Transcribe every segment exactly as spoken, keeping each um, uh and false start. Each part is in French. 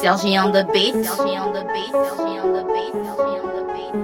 Sergi on the beat. Sergi on the beat. Sergi on the beat. Sergi on the beat.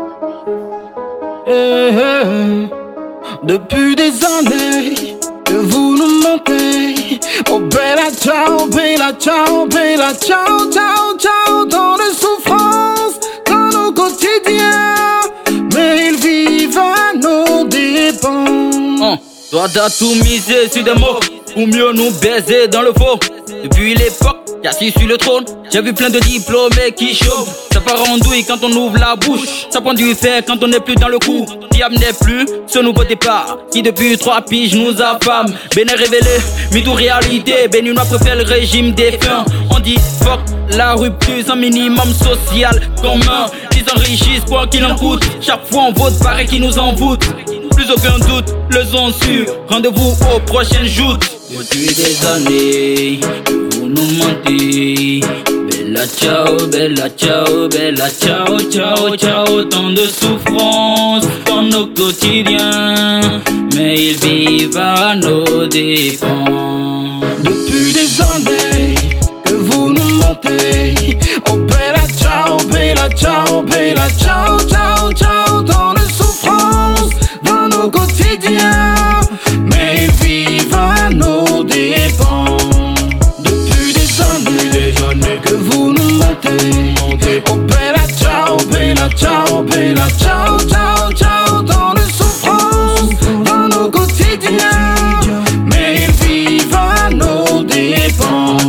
Hey, hey. Depuis des années que vous nous mentez. Oh bella ciao, bella ciao, bella ciao, ciao, ciao. Dans les souffrances, dans nos quotidiens, mais ils vivent à nos dépens. Oh, toi t'as tout misé sur des mots, ou mieux nous baiser dans le faux. Depuis l'époque, y'a assis sur le trône, j'ai vu plein de diplômés qui chauffent. Ça part en douille quand on ouvre la bouche, ça prend du fer quand on n'est plus dans le coup. Diable n'est plus ce nouveau départ qui depuis trois piges nous affame. Bénin révélé, mythe ou réalité, Béninois préfère le régime des fins. On dit fuck la rupture sans minimum social commun. Ils s'enrichissent quoi qu'il en coûte, chaque fois on vote pareil qui nous envoûte. Plus aucun doute, leçon sûre, rendez-vous aux prochaines joutes. Depuis des années, vous nous mentez. Bella ciao, bella ciao, bella ciao, ciao, ciao. Tant de souffrances dans nos quotidiens, mais ils vivent à nos dépens. Depuis des années que vous nous mentez. Oh bella ciao, bella ciao, bella ciao, ciao, ciao. Dans les souffrances, dans nos quotidiens, mais ils vivent à nos dépens. Depuis des années, des années que vous nous mentez. Oh bella ciao, bella ciao, bella ciao, ciao, ciao. Dans les souffrances, dans nos quotidiens, mais ils vivent à nos dépens.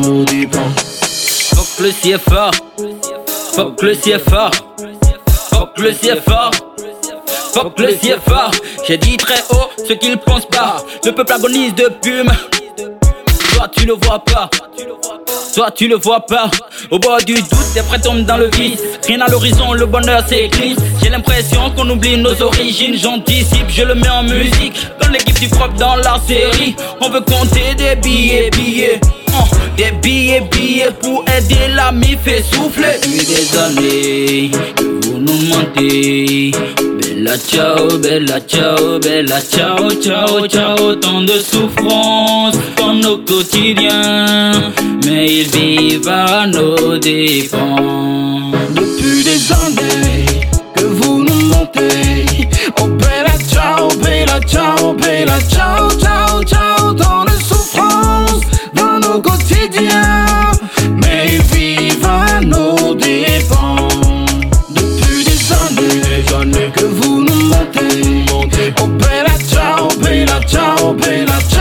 Fuck le C F A, fuck le C F A, fuck le C F A. Fuck le C F A, j'ai dit très haut ce qu'ils pensent pas. Le peuple agonise de plume. Toi tu le vois pas, toi tu le vois pas. Au bord du doute, tes prêts tombent dans le vice. Rien à l'horizon, le bonheur s'éclipse. J'ai l'impression qu'on oublie nos origines. J'anticipe, je le mets en musique. Comme l'équipe du propre dans la série. On veut compter des billets, billets. Oh, des billets, billets pour aider l'ami fait souffler. Depuis des années que vous nous mentez. Bella ciao, bella ciao, bella ciao, ciao, ciao. Tant de souffrances dans nos quotidiens, mais ils vivent à nos dépens. Depuis des années que vous nous mentez. Oh bella ciao, bella ciao, bella ciao, ciao, ciao. Dans les souffrances, dans nos quotidiens, mais ils vivent à nos dépens. Depuis des années, des années que vous nous mentez. Oh bella ciao, bella ciao, bella ciao.